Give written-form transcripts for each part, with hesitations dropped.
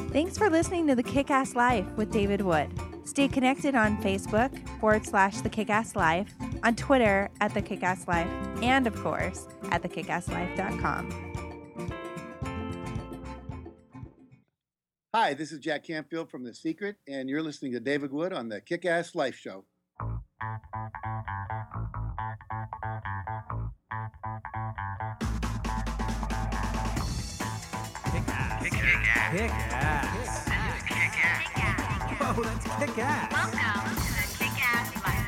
Thanks for listening to The Kick-Ass Life with David Wood. Stay connected on Facebook /The Kick-Ass Life, on Twitter @The Kick-Ass Life, and of course at thekickasslife.com. Hi, this is Jack Canfield from The Secret, and you're listening to David Wood on The Kick-Ass Life Show. Kick-ass. Whoa, that's kick-ass. Welcome to the Kick-Ass Life.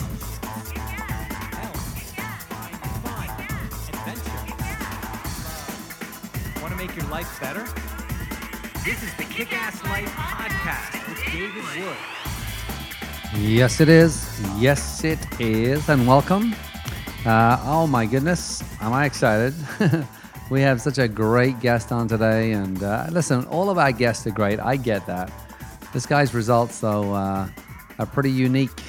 Adventure. Want to make your life better? This is the Kick-Ass Life Podcast with David Wood. Yes, it is. Yes, it is. And welcome. Oh, my goodness. Am I excited? We have such a great guest on today. And listen, all of our guests are great. I get that. This guy's results, though, are pretty unique,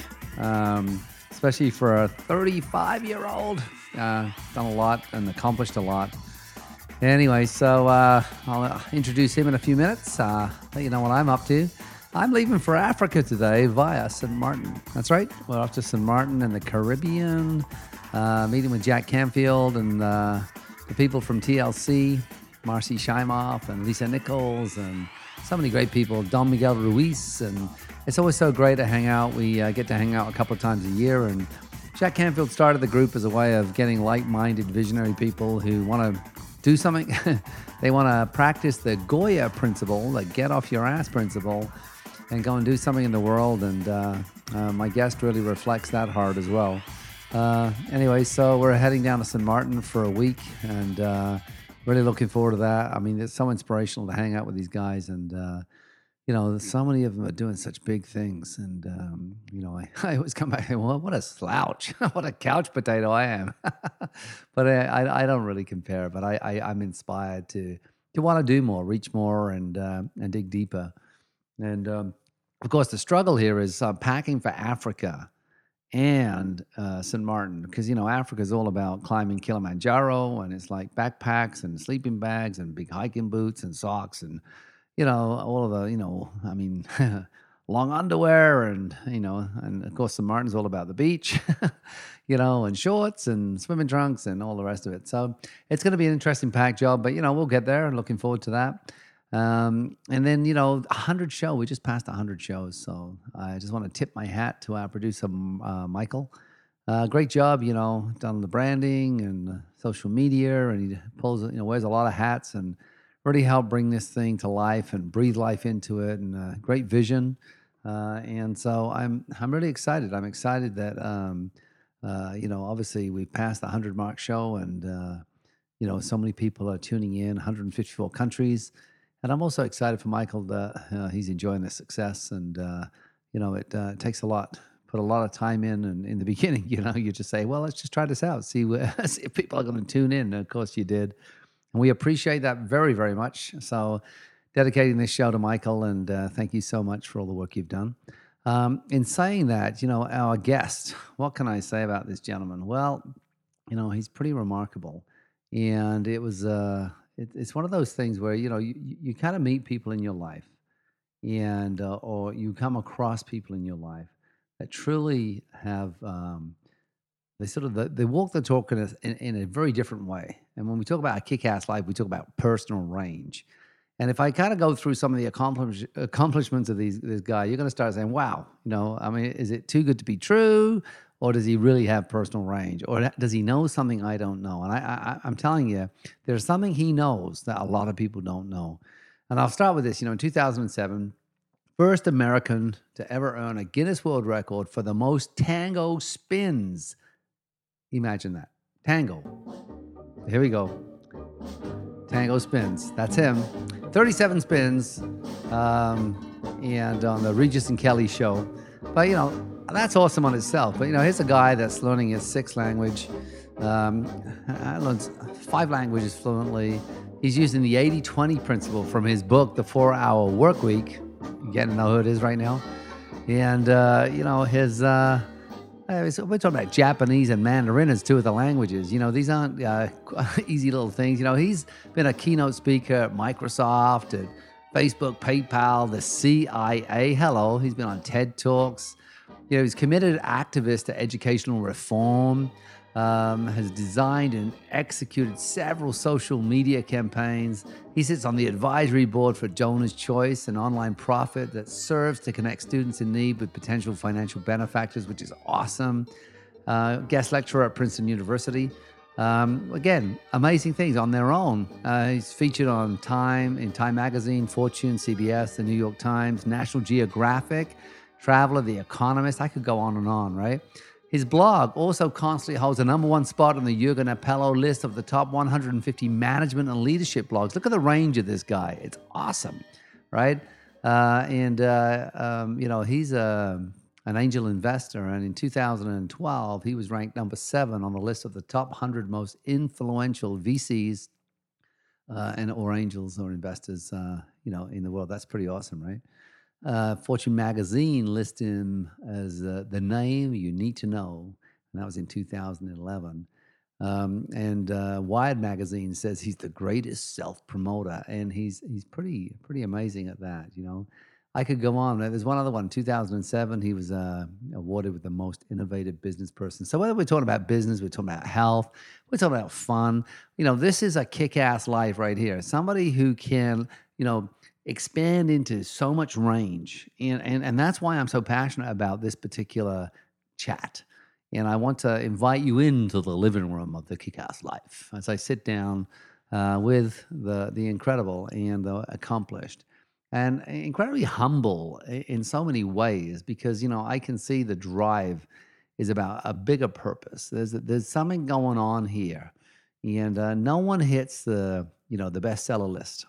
especially for a 35-year-old. Done a lot and accomplished a lot. Anyway, so I'll introduce him in a few minutes. Let you know what I'm up to. I'm leaving for Africa today via St. Martin. That's right. We're off to St. Martin in the Caribbean, meeting with Jack Canfield and the people from TLC, Marcy Shimoff and Lisa Nichols and so many great people, Don Miguel Ruiz. And it's always so great to hang out. We get to hang out a couple of times a year. And Jack Canfield started the group as a way of getting like-minded visionary people who want to do something. They want to practice the Goya principle, the get off your ass principle, and go and do something in the world. And my guest really reflects that hard as well. Anyway, so we're heading down to St. Martin for a week and really looking forward to that. I mean, it's so inspirational to hang out with these guys. And, you know, so many of them are doing such big things. And, you know, I always come back and say, well, what a slouch. What a couch potato I am. But I don't really compare. But I'm inspired to want to do more, reach more, and dig deeper. And, of course, the struggle here is packing for Africa and St. Martin, because, you know, Africa is all about climbing Kilimanjaro, and it's like backpacks and sleeping bags and big hiking boots and socks and, you know, all of the, you know, I mean, long underwear and, you know, and of course, St. Martin's all about the beach, you know, and shorts and swimming trunks and all the rest of it. So it's going to be an interesting pack job, but, you know, we'll get there and looking forward to that. And then, you know, 100 show. We just passed 100 shows. So I just want to tip my hat to our producer, Michael. Great job, you know, done the branding and social media, and he pulls, you know, wears a lot of hats and really helped bring this thing to life and breathe life into it, and great vision. And so I'm really excited. I'm excited that, you know, obviously we passed the 100 mark show, and, you know, so many people are tuning in, 154 countries. And I'm also excited for Michael that he's enjoying the success. And, you know, it takes a lot, put a lot of time in. And in the beginning, you know, you just say, well, let's just try this out, see if people are going to tune in. And of course you did. And we appreciate that very, very much. So dedicating this show to Michael, and thank you so much for all the work you've done. In saying that, you know, our guest, what can I say about this gentleman? Well, you know, he's pretty remarkable. And it was... It's one of those things where, you know, you kind of meet people in your life, and or you come across people in your life that truly have they walk the talk in a very different way. And when we talk about a kick-ass life, we talk about personal range. And if I kind of go through some of the accomplishments of this guy, you're going to start saying, wow, you know, I mean, is it too good to be true? Or does he really have personal range? Or does he know something I don't know? And I'm telling you, there's something he knows that a lot of people don't know. And I'll start with this. You know, in 2007, first American to ever earn a Guinness World Record for the most tango spins. Imagine that. Tango. Here we go. Tango spins. That's him. 37 spins. And on the Regis and Kelly show. But, you know, that's awesome on itself. But, you know, here's a guy that's learning his sixth language, learns 5 languages fluently. He's using the 80-20 principle from his book, The 4-Hour Work Week. You getting to know who it is right now? And, you know, his, we're talking about Japanese and Mandarin as 2 of the languages. You know, these aren't easy little things. You know, he's been a keynote speaker at Microsoft, at Facebook, PayPal, the CIA. Hello, he's been on TED Talks. He's a committed activist to educational reform, has designed and executed several social media campaigns. He sits on the advisory board for Donors Choice, an online profit that serves to connect students in need with potential financial benefactors, which is awesome. Guest lecturer at Princeton University. Again, amazing things on their own. He's featured on in Time Magazine, Fortune, CBS, the New York Times, National Geographic, Traveler, The Economist. I could go on, right? His blog also constantly holds the #1 spot on the Jürgen Appello list of the top 150 management and leadership blogs. Look at the range of this guy. It's awesome, right? He's an angel investor. And in 2012, he was ranked number 7 on the list of the top 100 most influential VCs or angels or investors, in the world. That's pretty awesome, right? Fortune magazine lists him as the name you need to know, and that was in 2011. Wired magazine says he's the greatest self-promoter, and he's pretty amazing at that. I could go on. There's one other one. 2007, he was awarded with the most innovative business person. So whether we're talking about business, we're talking about health, we're talking about fun. This is a kick-ass life right here. Somebody who can, expand into so much range. And that's why I'm so passionate about this particular chat. And I want to invite you into the living room of the Kick-Ass Life as I sit down with the incredible and the accomplished and incredibly humble in so many ways, because, I can see the drive is about a bigger purpose. There's something going on here. And no one hits the bestseller list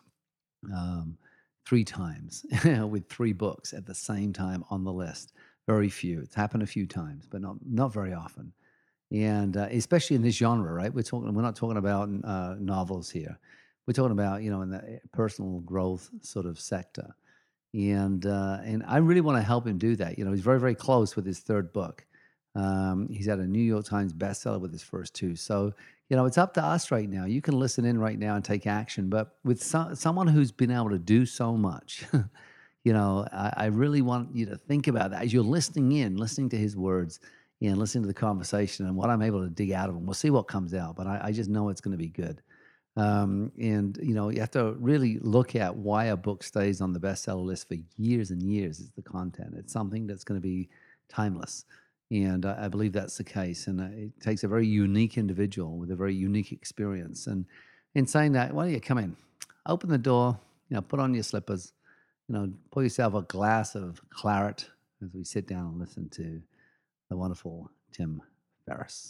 3 times with 3 books at the same time on the list. Very few. It's happened a few times, but not very often. And especially in this genre, right? We're not talking about novels here. We're talking about, in the personal growth sort of sector. And I really want to help him do that. He's very, very close with his 3rd book. He's had a New York Times bestseller with his first 2. So, it's up to us right now. You can listen in right now and take action. But with someone who's been able to do so much, I really want you to think about that as you're listening to his words and listening to the conversation and what I'm able to dig out of him. We'll see what comes out, but I just know it's going to be good. You have to really look at why a book stays on the bestseller list for years and years. Is the content. It's something that's going to be timeless. And I believe that's the case. And it takes a very unique individual with a very unique experience. And in saying that, why don't you come in, open the door, put on your slippers, pour yourself a glass of claret as we sit down and listen to the wonderful Tim Ferriss.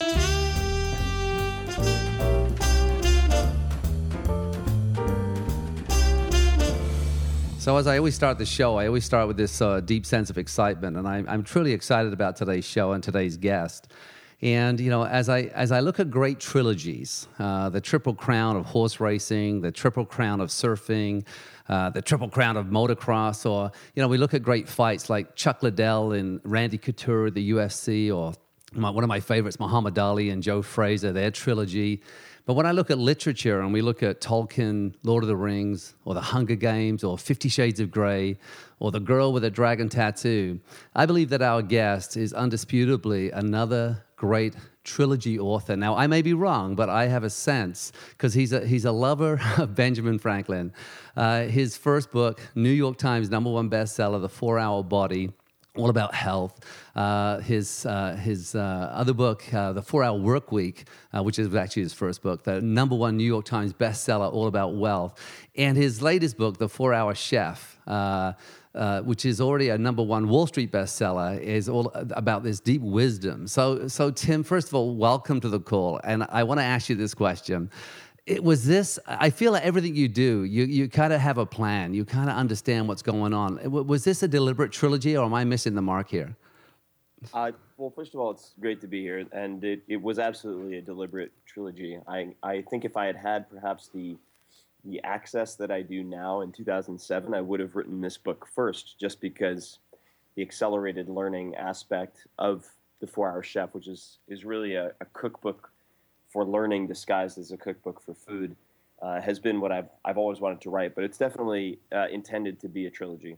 So as I always start the show, I always start with this deep sense of excitement, and I'm truly excited about today's show and today's guest. And as I look at great trilogies, the Triple Crown of horse racing, the Triple Crown of surfing, the Triple Crown of motocross, or we look at great fights like Chuck Liddell and Randy Couture, the UFC, or one of my favorites, Muhammad Ali and Joe Frazier, their trilogy. But when I look at literature and we look at Tolkien, Lord of the Rings, or The Hunger Games, or 50 Shades of Grey, or The Girl with a Dragon Tattoo, I believe that our guest is undisputably another great trilogy author. Now, I may be wrong, but I have a sense, because he's a lover of Benjamin Franklin. His first book, New York Times #1 bestseller, The 4-Hour Body, all about health. His other book, The 4-Hour Work Week, which is actually his first book, the #1 New York Times bestseller, all about wealth. And his latest book, The 4-Hour Chef, which is already a #1 Wall Street bestseller, is all about this deep wisdom. So Tim, first of all, welcome to the call. And I want to ask you this question. I feel like everything you do, you kind of have a plan. You kind of understand what's going on. Was this a deliberate trilogy, or am I missing the mark here? Well, first of all, it's great to be here, and it was absolutely a deliberate trilogy. I think if I had perhaps the access that I do now in 2007, I would have written this book first, just because the accelerated learning aspect of The 4-Hour Chef, which is really a cookbook for learning disguised as a cookbook for food, has been what I've always wanted to write. But it's definitely intended to be a trilogy.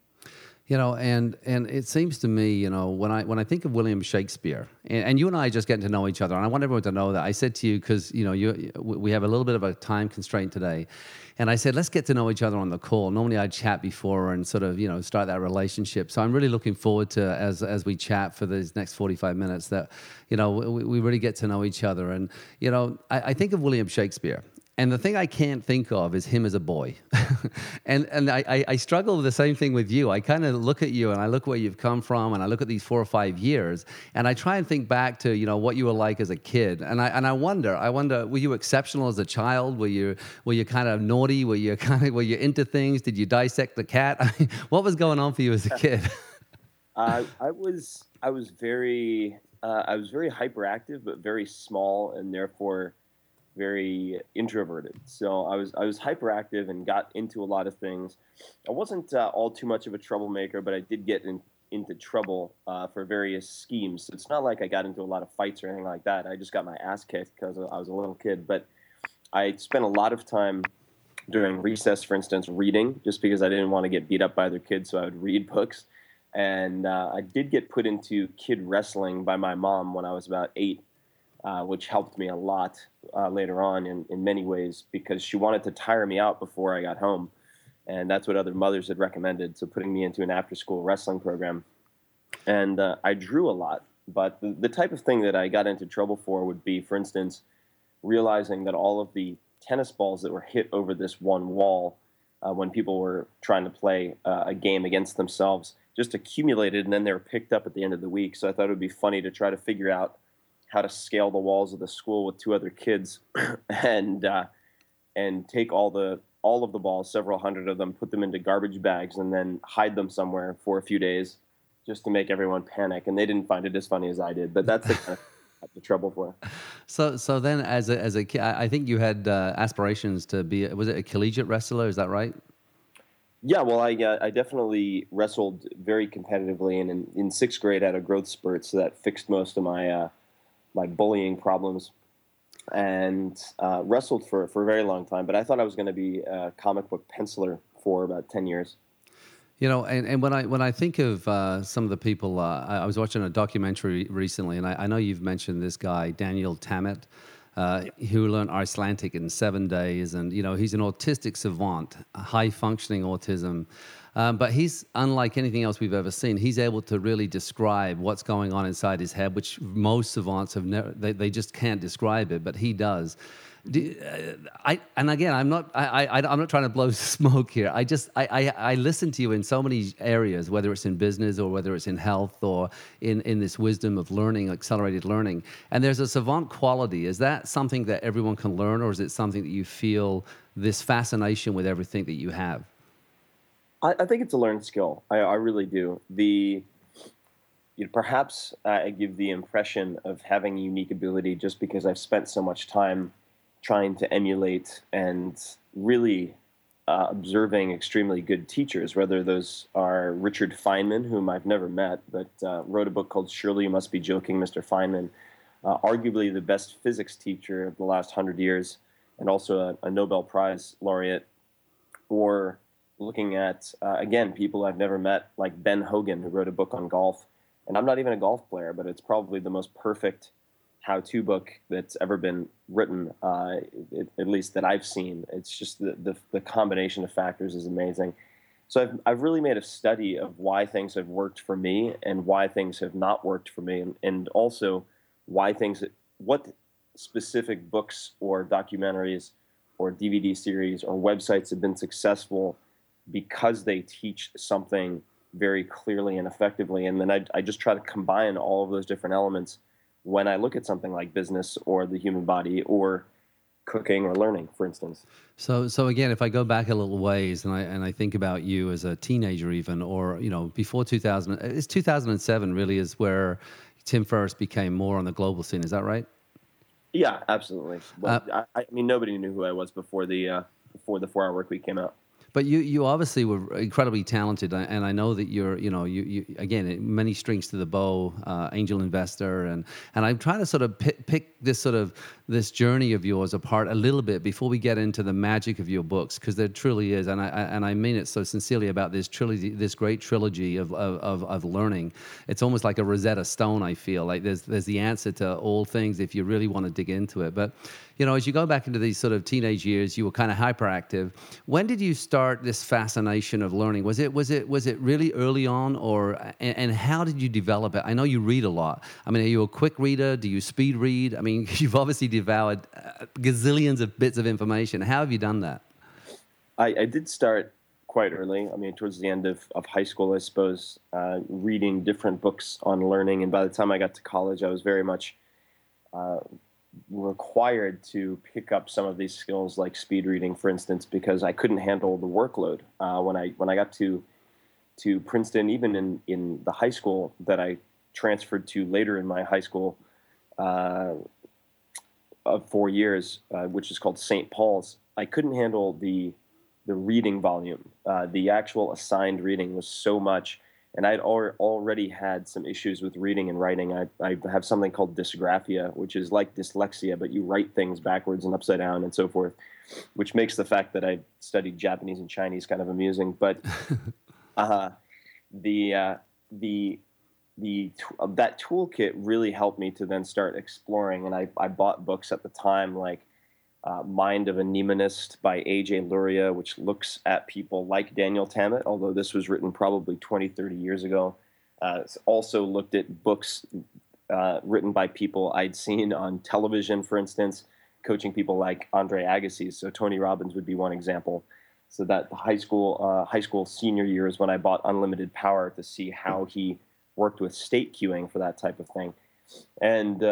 And it seems to me, when I think of William Shakespeare, and you and I are just getting to know each other, and I want everyone to know that I said to you, because we have a little bit of a time constraint today, and I said let's get to know each other on the call. Normally I'd chat before and sort of start that relationship. So I'm really looking forward to as we chat for these next 45 minutes that we really get to know each other. And I think of William Shakespeare. And the thing I can't think of is him as a boy. and I struggle with the same thing with you. I kind of look at you and I look where you've come from and I look at these 4 or 5 years and I try and think back to, what you were like as a kid. And I wonder, were you exceptional as a child? Were you kind of naughty? Were you into things? Did you dissect the cat? What was going on for you as a kid? I was very hyperactive, but very small and therefore very introverted. So I was hyperactive and got into a lot of things. I wasn't all too much of a troublemaker, but I did get into trouble for various schemes. So it's not like I got into a lot of fights or anything like that. I just got my ass kicked because I was a little kid. But I spent a lot of time during recess, for instance, reading, just because I didn't want to get beat up by other kids, so I would read books. And I did get put into kid wrestling by my mom when I was about 8. Which helped me a lot later on in many ways, because she wanted to tire me out before I got home. And that's what other mothers had recommended, so putting me into an after-school wrestling program. And I drew a lot, but the type of thing that I got into trouble for would be, for instance, realizing that all of the tennis balls that were hit over this one wall when people were trying to play a game against themselves just accumulated, and then they were picked up at the end of the week. So I thought it would be funny to try to figure out how to scale the walls of the school with 2 other kids and take all of the balls, several hundred of them, put them into garbage bags and then hide them somewhere for a few days just to make everyone panic. And they didn't find it as funny as I did, but that's the kind of the trouble for. So then as a kid, I think you had aspirations to be, was it a collegiate wrestler? Is that right? Yeah, well, I definitely wrestled very competitively, and in 6th grade I had a growth spurt, so that fixed most of my bullying problems, and wrestled for a very long time. But I thought I was going to be a comic book penciler for about 10 years. And when I think of some of the people, I was watching a documentary recently, and I know you've mentioned this guy, Daniel Tammet, who learned Icelandic in 7 days. And, he's an autistic savant, high-functioning autism. But he's unlike anything else we've ever seen. He's able to really describe what's going on inside his head, which most savants have never. They just can't describe it, but he does. I'm not trying to blow smoke here. I listen to you in so many areas, whether it's in business or whether it's in health or in this wisdom of learning, accelerated learning. And there's a savant quality. Is that something that everyone can learn, or is it something that you feel this fascination with everything that you have? I think it's a learned skill. I really do. Perhaps I give the impression of having a unique ability just because I've spent so much time trying to emulate and really observing extremely good teachers, whether those are Richard Feynman, whom I've never met, but wrote a book called Surely You Must Be Joking, Mr. Feynman, arguably the best physics teacher of the last 100 years, and also a Nobel Prize laureate, or looking at, again, people I've never met, like Ben Hogan, who wrote a book on golf. And I'm not even a golf player, but it's probably the most perfect how-to book that's ever been written, at least that I've seen. It's just the combination of factors is amazing. So I've really made a study of why things have worked for me and why things have not worked for me, and also what specific books or documentaries or DVD series or websites have been successful because they teach something very clearly and effectively. And then I just try to combine all of those different elements when I look at something like business or the human body or cooking or learning, for instance. So again, if I go back a little ways and I think about you as a teenager even, or, before 2000, it's 2007 really is where Tim Ferriss became more on the global scene. Is that right? Yeah, absolutely. Well, I mean, nobody knew who I was before the 4-Hour Workweek came out. But you obviously were incredibly talented, and I know that you're, you again, many strings to the bow, angel investor, and I'm trying to sort of pick this sort of this journey of yours apart a little bit before we get into the magic of your books, because there truly is, and I mean it so sincerely about this trilogy, this great trilogy of learning. It's almost like a Rosetta Stone. I feel like there's the answer to all things if you really want to dig into it. But as you go back into these sort of teenage years, you were kind of hyperactive. When did you start this fascination of learning? Was it really early on, and how did you develop it? I know you read a lot. I mean, are you a quick reader? Do you speed read? I mean, you've obviously devoured gazillions of bits of information. How have you done that? I did start quite early. I mean, towards the end of high school, I suppose, reading different books on learning. And by the time I got to college, I was very much required to pick up some of these skills like speed reading, for instance, because I couldn't handle the workload. When I got to Princeton, even in the high school that I transferred to later in my high school of 4 years, which is called St. Paul's, I couldn't handle the reading volume. The actual assigned reading was so much. And I'd already had some issues with reading and writing. I have something called dysgraphia, which is like dyslexia, but you write things backwards and upside down and so forth, which makes the fact that I studied Japanese and Chinese kind of amusing. But that toolkit really helped me to then start exploring. And I bought books at the time like Mind of a Mnemonist by A.J. Luria, which looks at people like Daniel Tammet, although this was written probably 20, 30 years ago. It's also looked at books written by people I'd seen on television, for instance, coaching people like Andre Agassi. So Tony Robbins would be one example. So that high school senior year is when I bought Unlimited Power to see how he worked with state queuing for that type of thing. And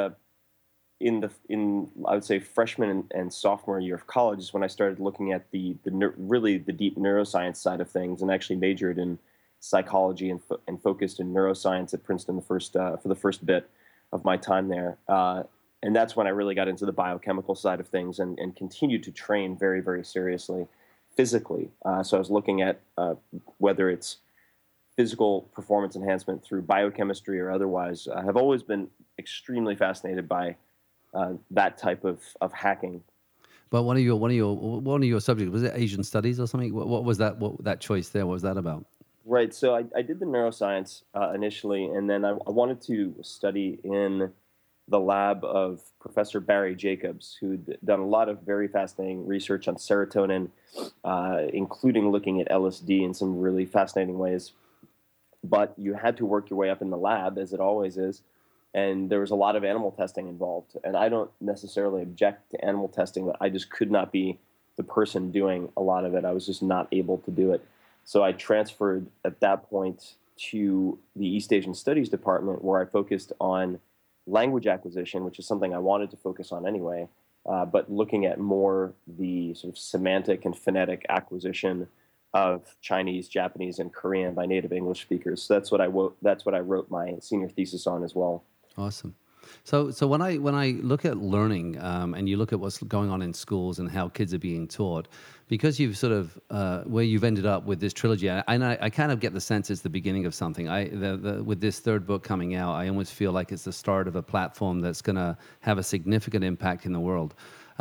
in I would say freshman and sophomore year of college is when I started looking at the deep neuroscience side of things, and actually majored in psychology and focused in neuroscience at Princeton for the first bit of my time there. And that's when I really got into the biochemical side of things and continued to train very, very seriously physically. So I was looking at whether it's physical performance enhancement through biochemistry or otherwise. I have always been extremely fascinated by that type of hacking. But one of your subjects, was it Asian studies or something? What was that? What that choice there? What was that about? Right. So I did the neuroscience initially, and then I wanted to study in the lab of Professor Barry Jacobs, who'd done a lot of very fascinating research on serotonin, including looking at LSD in some really fascinating ways. But you had to work your way up in the lab, as it always is. And there was a lot of animal testing involved. And I don't necessarily object to animal testing, but I just could not be the person doing a lot of it. I was just not able to do it. So I transferred at that point to the East Asian Studies department, where I focused on language acquisition, which is something I wanted to focus on anyway, but looking at more the sort of semantic and phonetic acquisition of Chinese, Japanese, and Korean by native English speakers. So that's what I wrote my senior thesis on as well. Awesome. So when I look at learning, and you look at what's going on in schools and how kids are being taught, because you've sort of where you've ended up with this trilogy, I kind of get the sense it's the beginning of something. With this third book coming out, I almost feel like it's the start of a platform that's going to have a significant impact in the world.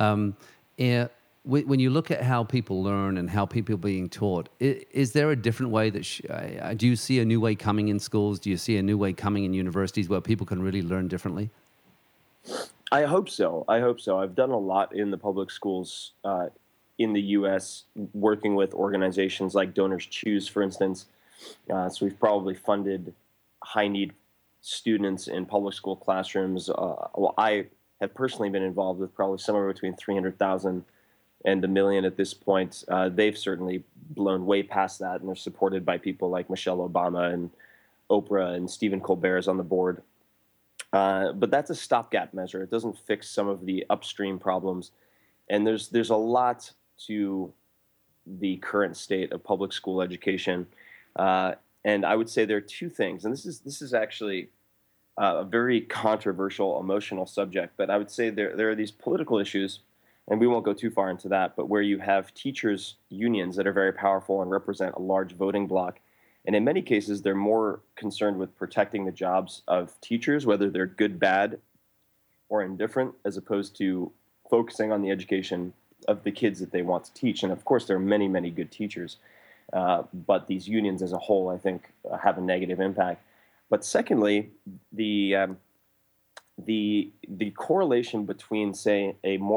When you look at how people learn and how people are being taught, is there a different way that do you see a new way coming in schools? Do you see a new way coming in universities where people can really learn differently? I hope so. I've done a lot in the public schools in the U.S., working with organizations like Donors Choose, for instance. So we've probably funded high-need students in public school classrooms. I have personally been involved with probably somewhere between 300,000 and $1 million at this point. They've certainly blown way past that, and they're supported by people like Michelle Obama and Oprah, and Stephen Colbert is on the board. But that's a stopgap measure. It doesn't fix some of the upstream problems. And there's a lot to the current state of public school education. And I would say there are two things, and this is actually a very controversial, emotional subject, but I would say there are these political issues, and we won't go too far into that, but where you have teachers' unions that are very powerful and represent a large voting bloc. And in many cases, they're more concerned with protecting the jobs of teachers, whether they're good, bad, or indifferent, as opposed to focusing on the education of the kids that they want to teach. And of course, there are many, many good teachers, but these unions as a whole, I think, have a negative impact. But secondly, the correlation between, say,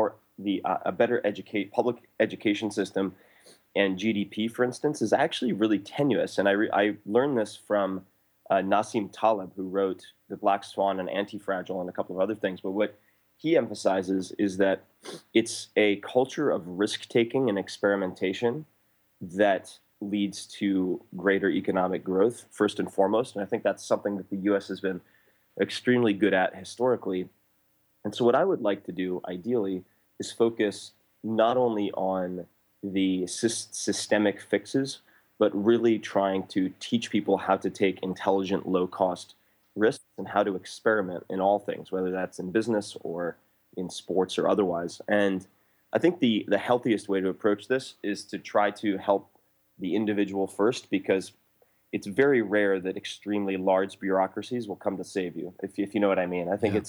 a better public education system and GDP, for instance, is actually really tenuous. And I learned this from Nassim Taleb, who wrote The Black Swan and Anti-Fragile and a couple of other things. But what he emphasizes is that it's a culture of risk-taking and experimentation that leads to greater economic growth, first and foremost. And I think that's something that the U.S. has been extremely good at historically. And so what I would like to do, ideally, is focus not only on the systemic fixes, but really trying to teach people how to take intelligent, low-cost risks and how to experiment in all things, whether that's in business or in sports or otherwise. And I think the healthiest way to approach this is to try to help the individual first, because it's very rare that extremely large bureaucracies will come to save you, if you know what I mean. I think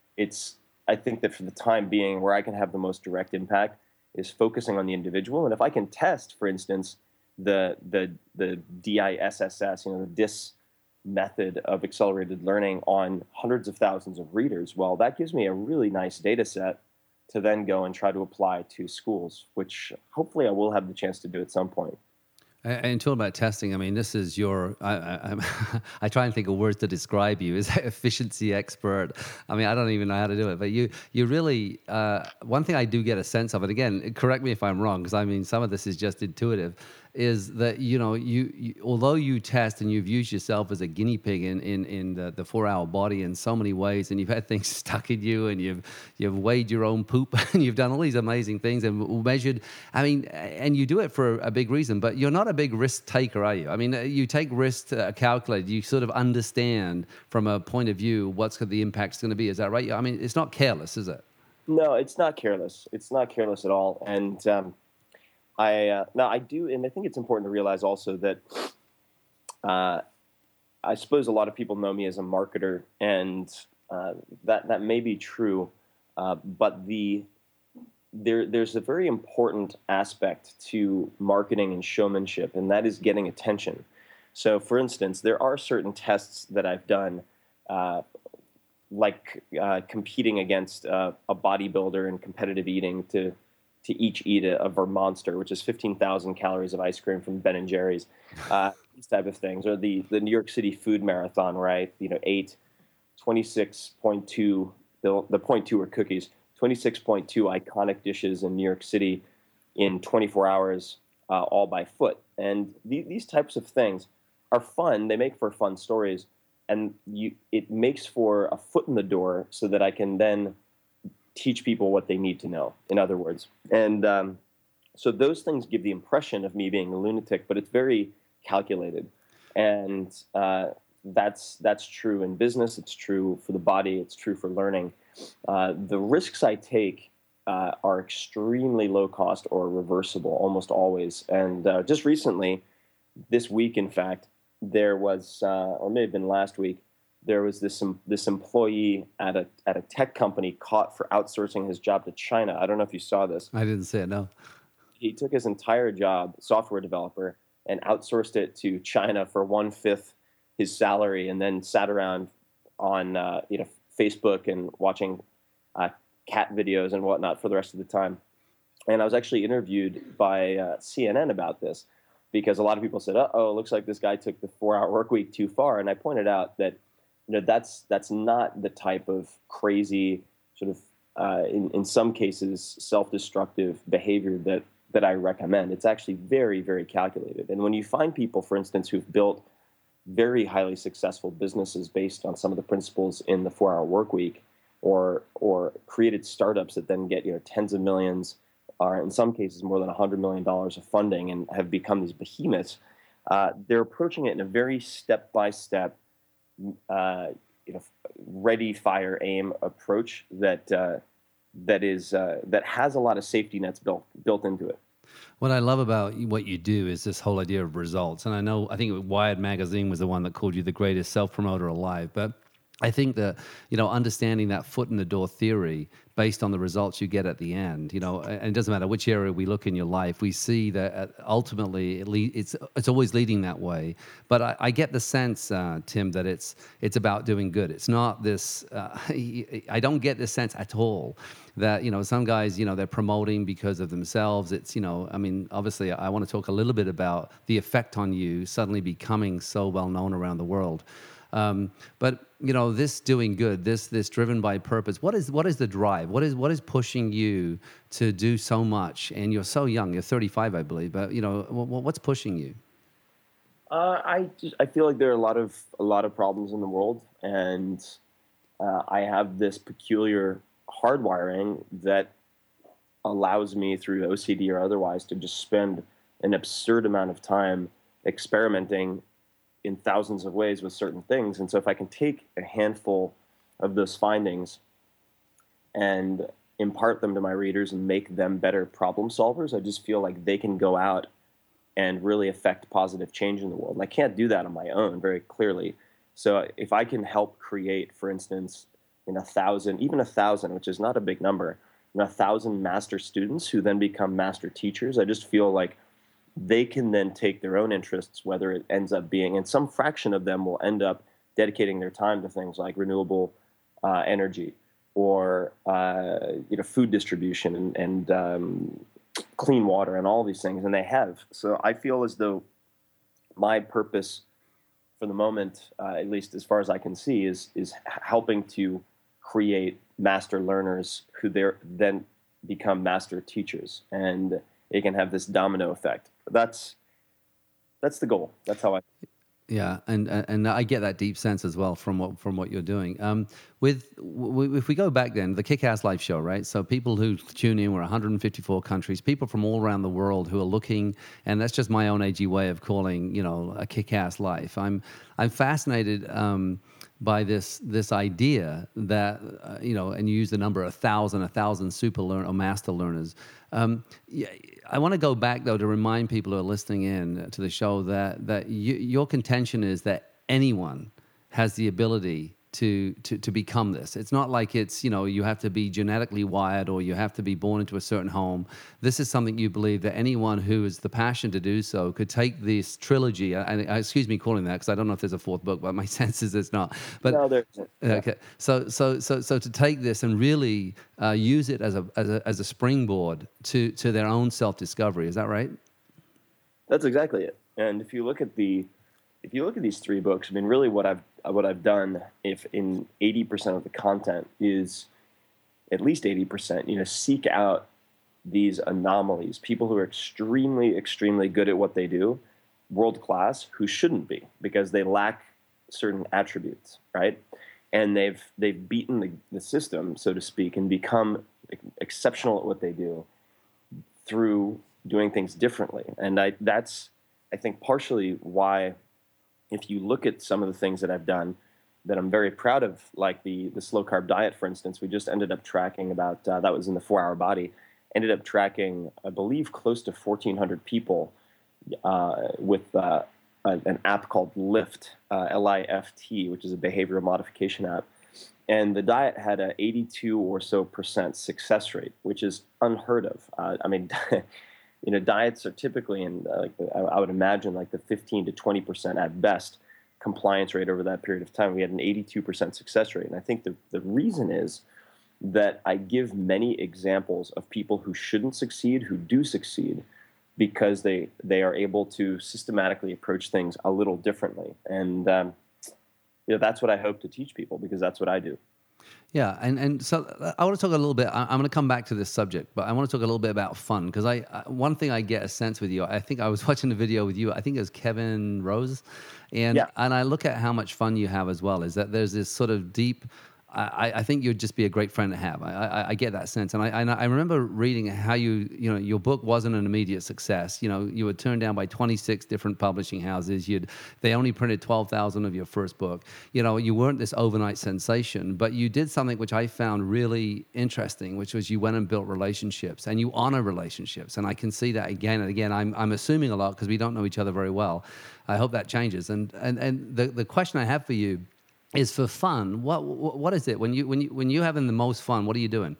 I think that for the time being, where I can have the most direct impact is focusing on the individual. And if I can test, for instance, the DISSS, the DIS method of accelerated learning on hundreds of thousands of readers, well, that gives me a really nice data set to then go and try to apply to schools, which hopefully I will have the chance to do at some point. And talking about testing, I mean, this is your, I try and think of words to describe you as efficiency expert. I mean, I don't even know how to do it, but you really, one thing I do get a sense of, and again, correct me if I'm wrong, because I mean, some of this is just intuitive, is that, you although you test and you've used yourself as a guinea pig in the 4-hour body in so many ways, and you've had things stuck in you, and you've weighed your own poop, and you've done all these amazing things and measured, I mean, and you do it for a big reason, but you're not a big risk taker, are you? I mean, you take risks calculated, you sort of understand from a point of view what's the impact's going to be. Is that right? I mean, it's not careless, is it? No, it's not careless. It's not careless at all. And I do, and I think it's important to realize also that I suppose a lot of people know me as a marketer, and that may be true, but there's a very important aspect to marketing and showmanship, and that is getting attention. So, for instance, there are certain tests that I've done, like competing against a bodybuilder in competitive eating to each eat a Vermonster, which is 15,000 calories of ice cream from Ben and Jerry's, these type of things, or the New York City Food Marathon, right? Ate 26.2, the 0.2 are cookies, 26.2 iconic dishes in New York City in 24 hours, all by foot. And these types of things are fun. They make for fun stories, and it makes for a foot in the door so that I can then teach people what they need to know, in other words. And so those things give the impression of me being a lunatic, but it's very calculated. And that's true in business. It's true for the body. It's true for learning. The risks I take are extremely low cost or reversible, almost always. And just recently, this week, in fact, there was, or may have been last week, there was this employee at a tech company caught for outsourcing his job to China. I don't know if you saw this. I didn't see it, no. He took his entire job, software developer, and outsourced it to China for 1/5 his salary, and then sat around on Facebook and watching cat videos and whatnot for the rest of the time. And I was actually interviewed by CNN about this, because a lot of people said, "Uh-oh, it looks like this guy took the 4-hour work week too far." And I pointed out that that's not the type of crazy sort of, in some cases, self-destructive behavior that I recommend. It's actually very, very calculated. And when you find people, for instance, who've built very highly successful businesses based on some of the principles in the 4-hour work week, or created startups that then get tens of millions, or in some cases more than $100 million of funding, and have become these behemoths, they're approaching it in a very step-by-step, ready, fire, aim approach that has a lot of safety nets built into it. What I love about what you do is this whole idea of results. And I think Wired Magazine was the one that called you the greatest self-promoter alive. But I think that, understanding that foot in the door theory based on the results you get at the end, and it doesn't matter which area we look in your life, we see that ultimately it's always leading that way. But I get the sense, Tim, that it's about doing good. It's not this, I don't get this sense at all that, some guys, they're promoting because of themselves. It's, obviously I want to talk a little bit about the effect on you suddenly becoming so well known around the world. But this doing good, this driven by purpose. What is the drive? What is pushing you to do so much? And you're so young. You're 35, I believe. But what's pushing you? I feel like there are a lot of problems in the world, and I have this peculiar hardwiring that allows me through OCD or otherwise to just spend an absurd amount of time experimenting in thousands of ways with certain things. And so if I can take a handful of those findings and impart them to my readers and make them better problem solvers, I just feel like they can go out and really affect positive change in the world. And I can't do that on my own, very clearly. So if I can help create, for instance, in 1,000, even 1,000, which is not a big number, 1,000 master students who then become master teachers, I just feel like they can then take their own interests, whether it ends up being, and some fraction of them will end up dedicating their time to things like renewable energy or food distribution and clean water and all these things, and they have. So I feel as though my purpose for the moment, at least as far as I can see, is helping to create master learners who then become master teachers, and it can have this domino effect. That's the goal. That's how I. Yeah, and I get that deep sense as well from what you're doing. If we go back then, the Kick-Ass Life show, right? So people who tune in, we're 154 countries, people from all around the world who are looking, and that's just my own AG way of calling, a kick-ass life. I'm fascinated by this idea that and you use the number 1,000 super or master learners. I want to go back though to remind people who are listening in to the show that your contention is that anyone has the ability to become this. It's not like it's, you have to be genetically wired or you have to be born into a certain home. This is something you believe that anyone who has the passion to do so could take this trilogy, and excuse me calling that because I don't know if there's a fourth book, but my sense is it's not. But no, there isn't. Yeah. Okay, so to take this and really use it as a springboard to their own self-discovery. Is that right? That's exactly it. And if you look at these three books, I mean, really what I've done, if in 80% of the content is at least 80%, seek out these anomalies, people who are extremely, extremely good at what they do, world class, who shouldn't be because they lack certain attributes, right? And they've beaten the system, so to speak, and become exceptional at what they do through doing things differently. And that's, I think, partially why, if you look at some of the things that I've done that I'm very proud of, like the slow carb diet, for instance, we just ended up tracking about, that was in the 4 Hour Body, ended up tracking, I believe, close to 1,400 people with an app called Lift, L-I-F-T, which is a behavioral modification app. And the diet had a 82 or so % success rate, which is unheard of. I mean, diets are typically I would imagine like the 15 to 20% at best compliance rate over that period of time. We had an 82% success rate. And I think the reason is that I give many examples of people who shouldn't succeed, who do succeed, because they are able to systematically approach things a little differently. And that's what I hope to teach people, because that's what I do. Yeah, and so I want to talk a little bit. I'm going to come back to this subject, but I want to talk a little bit about fun, because one thing I get a sense with you, I think I was watching a video with you, I think it was Kevin Rose, and I look at how much fun you have as well, is that there's this sort of deep, I think you'd just be a great friend to have. I get that sense, and I remember reading how your book wasn't an immediate success. You were turned down by 26 different publishing houses. They only printed 12,000 of your first book. You weren't this overnight sensation, but you did something which I found really interesting, which was you went and built relationships, and you honor relationships. And I can see that again and again. I'm assuming a lot because we don't know each other very well. I hope that changes. And the question I have for you is for fun. What is it when you having the most fun? What are you doing?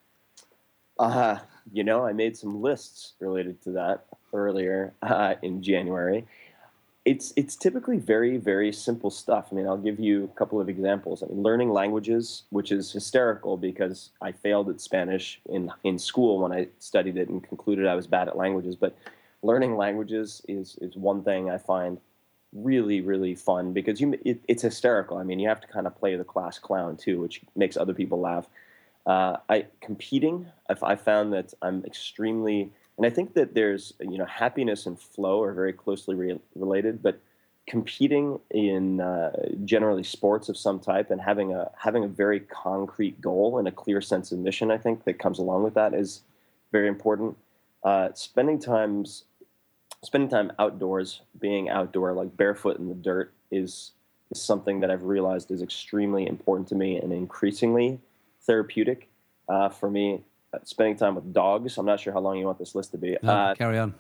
I made some lists related to that earlier in January. It's typically very, very simple stuff. I mean, I'll give you a couple of examples. I mean, learning languages, which is hysterical because I failed at Spanish in school when I studied it and concluded I was bad at languages. But learning languages is one thing I find really, really fun because it's hysterical. I mean, you have to kind of play the class clown too, which makes other people laugh. Competing, I found that I'm extremely, and I think that there's, happiness and flow are very closely related, but competing in generally sports of some type and having a very concrete goal and a clear sense of mission, I think that comes along with that is very important. Spending time outdoors, being outdoor, like barefoot in the dirt is something that I've realized is extremely important to me and increasingly therapeutic for me. Spending time with dogs. I'm not sure how long you want this list to be. Carry on.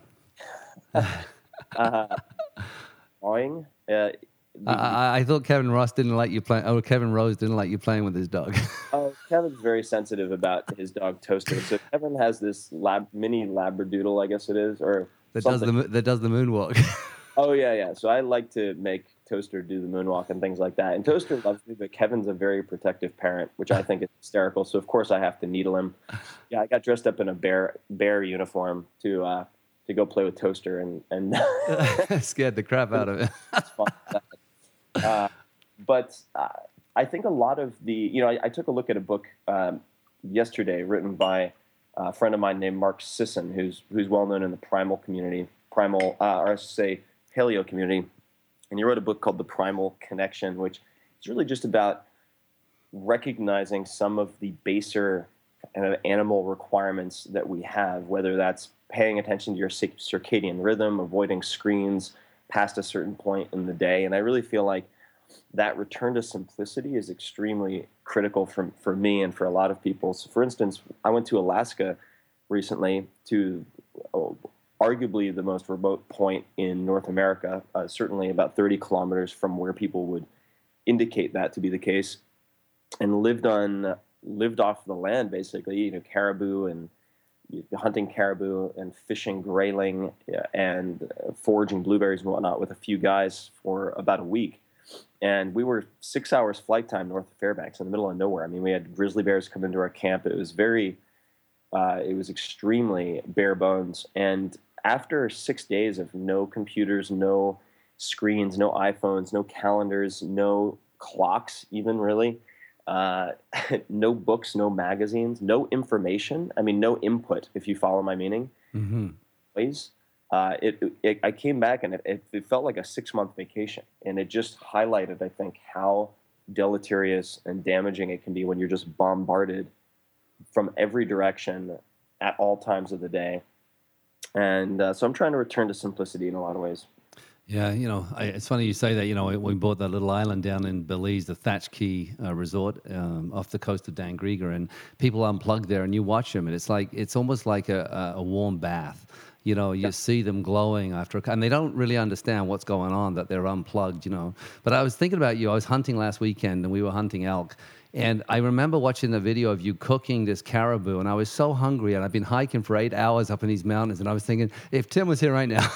Drawing. I thought Kevin Ross didn't like you playing. Oh, Kevin Rose didn't like you playing with his dog. Oh, Kevin's very sensitive about his dog Toaster. So Kevin has this mini Labradoodle, I guess it is, or that does the moonwalk. Oh yeah. So I like to make Toaster do the moonwalk and things like that. And Toaster loves me, but Kevin's a very protective parent, which I think is hysterical. So of course I have to needle him. Yeah, I got dressed up in a bear uniform to go play with Toaster and scared the crap out of it. It's fun. But I think a lot of the, I took a look at a book yesterday written by a friend of mine named Mark Sisson, who's well known in the primal community, or I should say paleo community. And he wrote a book called The Primal Connection, which is really just about recognizing some of the baser kind of animal requirements that we have, whether that's paying attention to your circadian rhythm, avoiding screens past a certain point in the day. And I really feel like that return to simplicity is extremely critical for me and for a lot of people. So for instance, I went to Alaska recently to arguably the most remote point in North America, certainly about 30 kilometers from where people would indicate that to be the case, and lived off the land, basically, caribou and hunting caribou and fishing grayling and foraging blueberries and whatnot with a few guys for about a week. And we were 6 hours flight time north of Fairbanks in the middle of nowhere. I mean, we had grizzly bears come into our camp. It was extremely bare bones. And after 6 days of no computers, no screens, no iPhones, no calendars, no clocks even really, no books, no magazines, no information. I mean, no input, if you follow my meaning. Mm-hmm. Please. I came back and it felt like a 6-month vacation. And it just highlighted, I think, how deleterious and damaging it can be when you're just bombarded from every direction at all times of the day. And so I'm trying to return to simplicity in a lot of ways. Yeah, it's funny you say that. We bought that little island down in Belize, the Thatch Key Resort off the coast of Dangriga, and people unplug there, and you watch them, and it's almost like a warm bath. You see them glowing and they don't really understand what's going on, that they're unplugged, But I was thinking about you. I was hunting last weekend, and we were hunting elk. And I remember watching the video of you cooking this caribou, and I was so hungry, and I've been hiking for 8 hours up in these mountains, and I was thinking, if Tim was here right now...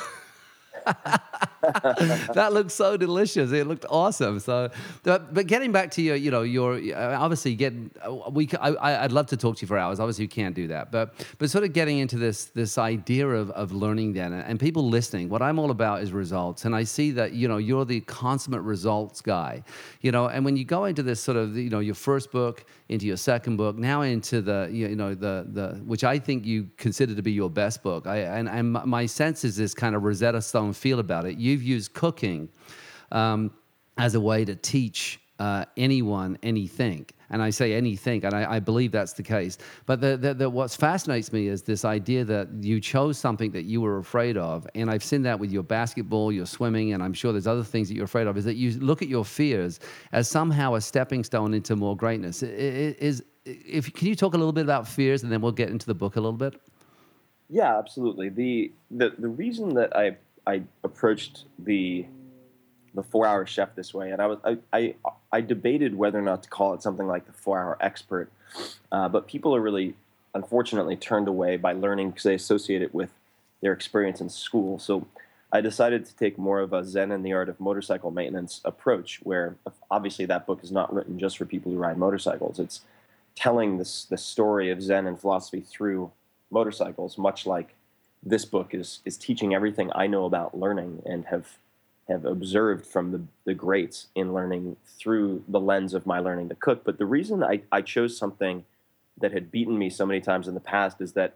That looked so delicious. It looked awesome. So, but getting back to your obviously I'd love to talk to you for hours. Obviously, you can't do that. But sort of getting into this idea of learning then, and people listening. What I'm all about is results, and I see that you're the consummate results guy. And when you go into this sort of your first book, into your second book, now into the which I think you consider to be your best book. And my sense is this kind of Rosetta Stone feel about it. You've used cooking as a way to teach anyone anything. And I say anything, and I believe that's the case. But what fascinates me is this idea that you chose something that you were afraid of. And I've seen that with your basketball, your swimming, and I'm sure there's other things that you're afraid of, is that you look at your fears as somehow a stepping stone into more greatness. Can you talk a little bit about fears, and then we'll get into the book a little bit? Yeah, absolutely. The reason that I approached the the 4-Hour Chef this way, and I debated whether or not to call it something like the 4-Hour Expert, but people are really, unfortunately, turned away by learning because they associate it with their experience in school. So I decided to take more of a Zen and the Art of Motorcycle Maintenance approach, where obviously that book is not written just for people who ride motorcycles. It's telling the story of Zen and philosophy through motorcycles, much like this book is teaching everything I know about learning and have observed from the greats in learning through the lens of my learning to cook. But the reason I chose something that had beaten me so many times in the past is that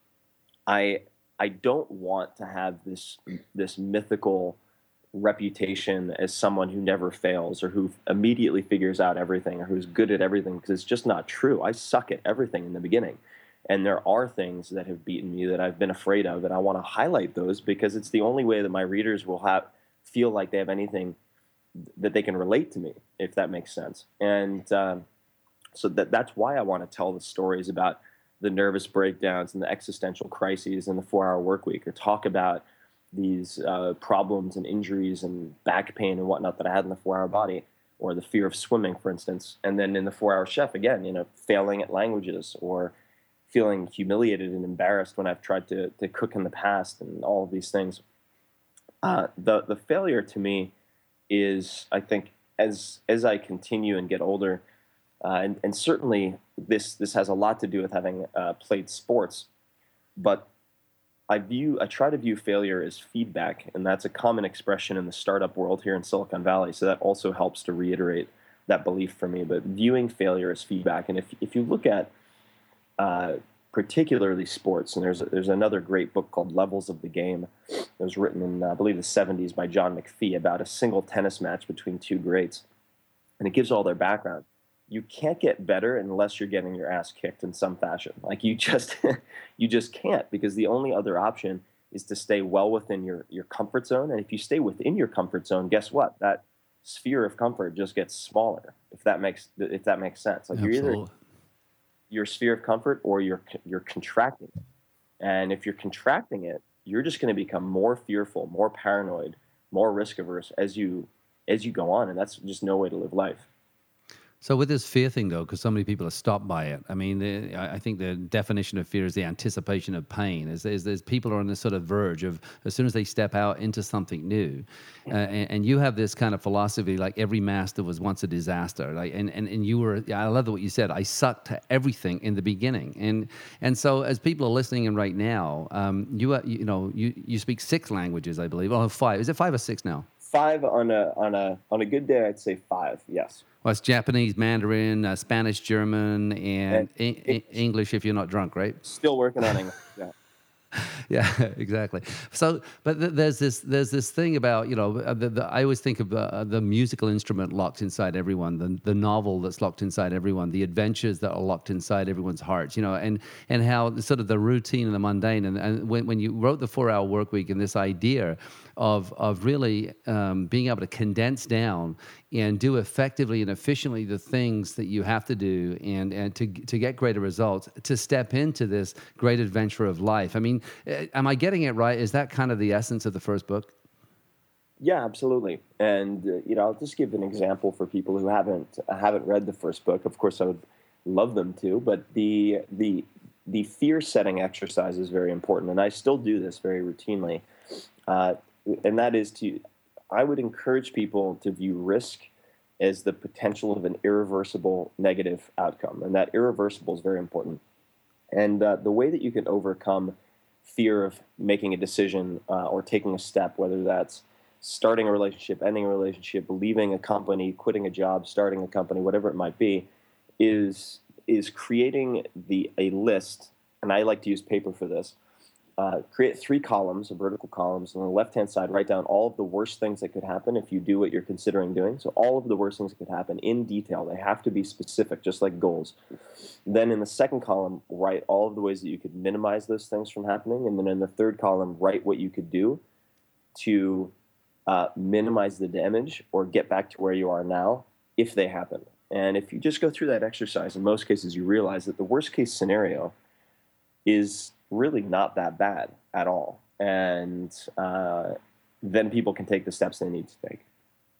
I don't want to have this mythical reputation as someone who never fails or who immediately figures out everything or who's good at everything, because it's just not true. I suck at everything in the beginning. And there are things that have beaten me that I've been afraid of, and I want to highlight those because it's the only way that my readers will feel like they have anything that they can relate to me, if that makes sense. And so that's why I want to tell the stories about the nervous breakdowns and the existential crises in the 4-Hour Workweek, or talk about these problems and injuries and back pain and whatnot that I had in the 4-Hour Body, or the fear of swimming, for instance. And then in the 4-Hour Chef, again, failing at languages, or feeling humiliated and embarrassed when I've tried to cook in the past, and all of these things. The failure to me is, I think, as I continue and get older, and certainly this has a lot to do with having played sports, but I try to view failure as feedback, and that's a common expression in the startup world here in Silicon Valley. So that also helps to reiterate that belief for me. But viewing failure as feedback, and if you look at particularly sports, and there's another great book called Levels of the Game. It was written in, I believe, the 70s by John McPhee, about a single tennis match between two greats, and it gives all their background. You can't get better unless you're getting your ass kicked in some fashion. Like you just can't, because the only other option is to stay well within your comfort zone. And if you stay within your comfort zone, guess what? That sphere of comfort just gets smaller. If that makes sense. Like Absolutely. you're either your sphere of comfort or you're contracting it. And if you're contracting it, you're just going to become more fearful, more paranoid, more risk averse as you go on, and that's just no way to live life. So with this fear thing, though, because so many people are stopped by it, I mean, I think the definition of fear is the anticipation of pain. There's people are on this sort of verge of, as soon as they step out into something new, and you have this kind of philosophy, like every master was once a disaster. Like, and you were, I love what you said, I sucked at everything in the beginning. And so as people are listening in right now, you speak 6 languages, I believe. Oh, 5. Is it 5 or 6 now? 5 on a good day, I'd say 5. Yes. Well, it's Japanese, Mandarin, Spanish, German, and English if you're not drunk, right? Still working on English. Yeah. Yeah, exactly. So, but there's this thing about, I always think of the musical instrument locked inside everyone, the novel that's locked inside everyone, the adventures that are locked inside everyone's hearts, and how sort of the routine and the mundane. And when you wrote the 4-Hour Workweek, and this idea of really being able to condense down and do effectively and efficiently the things that you have to do, and to get greater results, to step into this great adventure of life. I mean, am I getting it right? Is that kind of the essence of the first book? Yeah, absolutely. And I'll just give an example for people who haven't read the first book. Of course, I would love them to, but the fear setting exercise is very important, and I still do this very routinely. And that is I would encourage people to view risk as the potential of an irreversible negative outcome. And that irreversible is very important. And the way that you can overcome fear of making a decision or taking a step, whether that's starting a relationship, ending a relationship, leaving a company, quitting a job, starting a company, whatever it might be, is creating a list. And I like to use paper for this. Create 3 columns, vertical columns. On the left-hand side, write down all of the worst things that could happen if you do what you're considering doing. So all of the worst things that could happen in detail. They have to be specific, just like goals. Then in the second column, write all of the ways that you could minimize those things from happening. And then in the third column, write what you could do to minimize the damage or get back to where you are now if they happen. And if you just go through that exercise, in most cases you realize that the worst-case scenario is really not that bad at all. And then people can take the steps they need to take.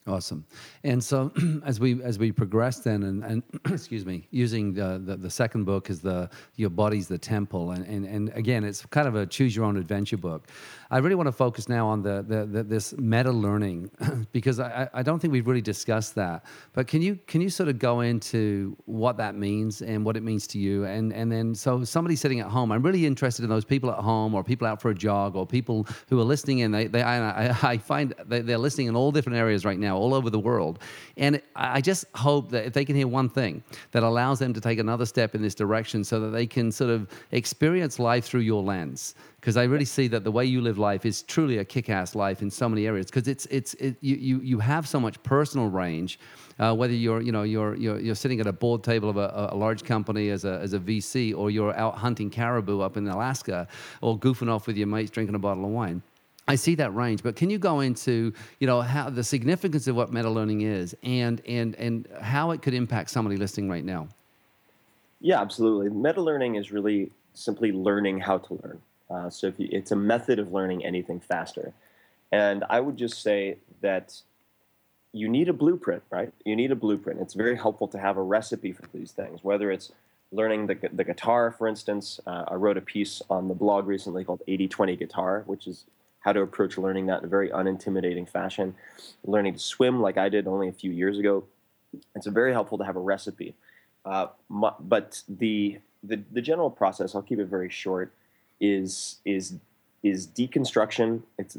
Awesome. And so as we progress then and excuse me, using the second book as your body's the temple and again it's kind of a choose your own adventure book. I really want to focus now on this meta learning because I don't think we've really discussed that. But can you sort of go into what that means and what it means to you and then so somebody sitting at home, I'm really interested in those people at home or people out for a jog or people who are listening in. I find they're listening in all different areas right now, all over the world. And I just hope that if they can hear one thing that allows them to take another step in this direction so that they can sort of experience life through your lens. Because I really see that the way you live life is truly a kick-ass life in so many areas. Because you have so much personal range, whether you're sitting at a board table of a large company as a VC, or you're out hunting caribou up in Alaska, or goofing off with your mates drinking a bottle of wine. I see that range, but can you go into how the significance of what meta learning is and how it could impact somebody listening right now? Yeah, absolutely. Meta learning is really simply learning how to learn. So it's a method of learning anything faster. And I would just say that you need a blueprint, right? You need a blueprint. It's very helpful to have a recipe for these things, whether it's learning the guitar, for instance. I wrote a piece on the blog recently called 80-20 Guitar, which is how to approach learning that in a very unintimidating fashion. Learning to swim like I did only a few years ago. It's very helpful to have a recipe. But the general process, I'll keep it very short, is deconstruction. It's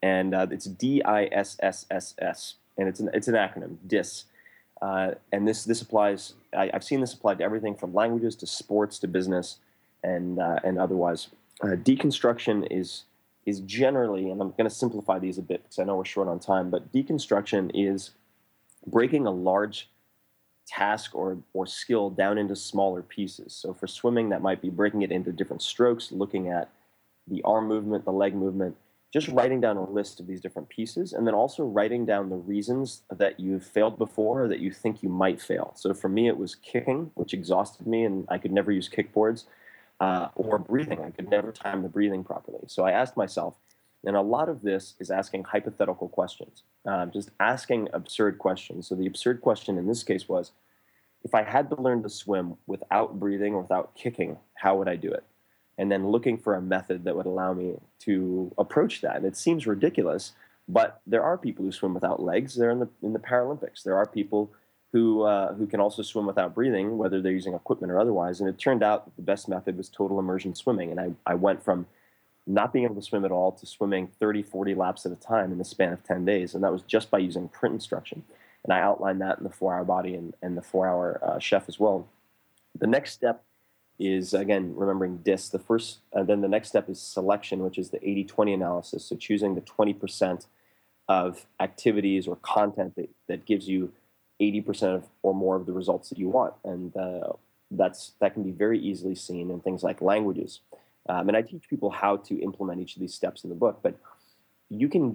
DISSS, and it's an acronym, DIS. And this applies. I've seen this applied to everything from languages to sports to business, and otherwise. Deconstruction is generally, and I'm going to simplify these a bit because I know we're short on time, but deconstruction is breaking a large task or skill down into smaller pieces. So for swimming, that might be breaking it into different strokes, looking at the arm movement, the leg movement, just writing down a list of these different pieces, and then also writing down the reasons that you've failed before or that you think you might fail. So for me, it was kicking, which exhausted me, and I could never use kickboards, or breathing. I could never time the breathing properly. So I asked myself, and a lot of this is asking hypothetical questions, just asking absurd questions. So the absurd question in this case was, if I had to learn to swim without breathing or without kicking, how would I do it? And then looking for a method that would allow me to approach that. And it seems ridiculous, but there are people who swim without legs. They're in the Paralympics. There are people who can also swim without breathing, whether they're using equipment or otherwise. And it turned out that the best method was total immersion swimming. And I went from not being able to swim at all to swimming 30, 40 laps at a time in the span of 10 days. And that was just by using print instruction. And I outlined that in the 4-Hour Body and the 4-Hour Chef as well. The next step is, again, remembering DIS. Then the next step is selection, which is the 80-20 analysis. So choosing the 20% of activities or content that gives you 80% or more of the results that you want. And that can be very easily seen in things like languages. And I teach people how to implement each of these steps in the book, but you can